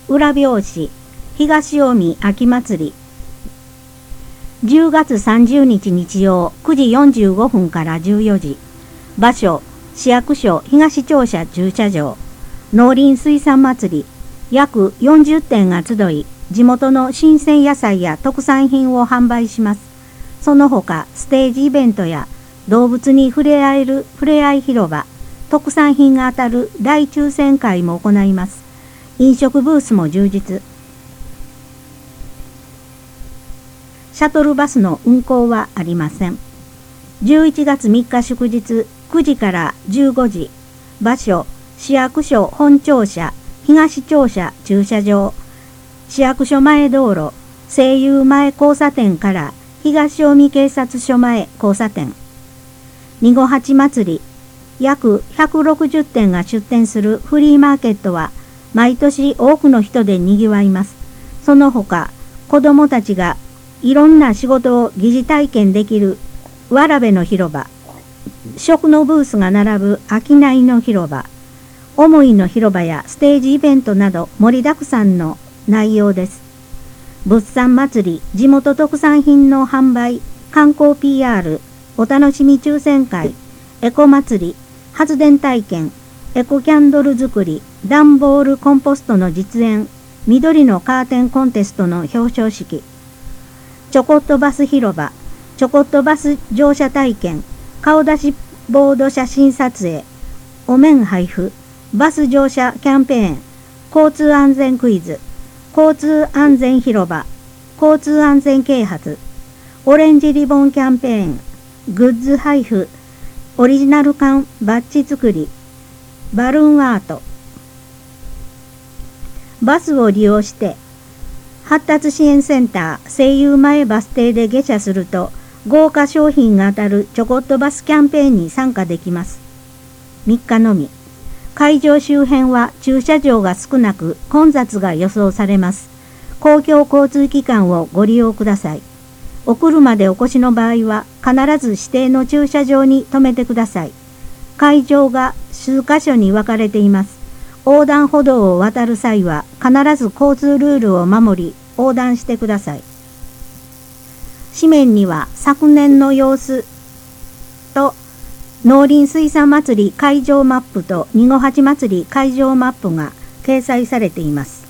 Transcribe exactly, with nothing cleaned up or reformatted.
裏表紙東近江秋祭りじゅうがつさんじゅうにち日曜くじよんじゅうごふんからじゅうよじ。場所市役所東庁舎駐車場。農林水産祭り約よんじゅってんが集い、地元の新鮮野菜や特産品を販売します。その他ステージイベントや動物に触れ合えるふれあい広場、特産品が当たる大抽選会も行います。飲食ブースも充実。シャトルバスの運行はありません。じゅういちがつみっか祝日くじからじゅうごじ。場所市役所本庁舎東庁舎駐車場。市役所前道路西友前交差点から東近江警察署前交差点。にごはち祭り約ひゃくろくじゅってんが出店するフリーマーケットは毎年多くの人でにぎわいます。その他子どもたちがいろんな仕事を疑似体験できるわらべの広場、食のブースが並ぶ商いの広場、思いの広場やステージイベントなど盛りだくさんの内容です。物産祭り、地元特産品の販売、観光 ピーアール、お楽しみ抽選会、エコ祭り、発電体験、エコキャンドル作り、段ボールコンポストの実演、緑のカーテンコンテストの表彰式、ちょこっとバス広場、ちょこっとバス乗車体験、顔出しボード写真撮影、お面配布、バス乗車キャンペーン、交通安全クイズ、交通安全広場、交通安全啓発、オレンジリボンキャンペーン、グッズ配布、オリジナル缶バッジ作り、バルーンアート。バスを利用して発達支援センター西友前バス停で下車すると豪華商品が当たるちょこっとバスキャンペーンに参加できます。みっかのみ。会場周辺は駐車場が少なく混雑が予想されます。公共交通機関をご利用ください。お車でお越しの場合は必ず指定の駐車場に停めてください。会場が数カ所に分かれています。横断歩道を渡る際は必ず交通ルールを守り横断してください。紙面には昨年の様子と農林水産祭り会場マップとにごはち祭り会場マップが掲載されています。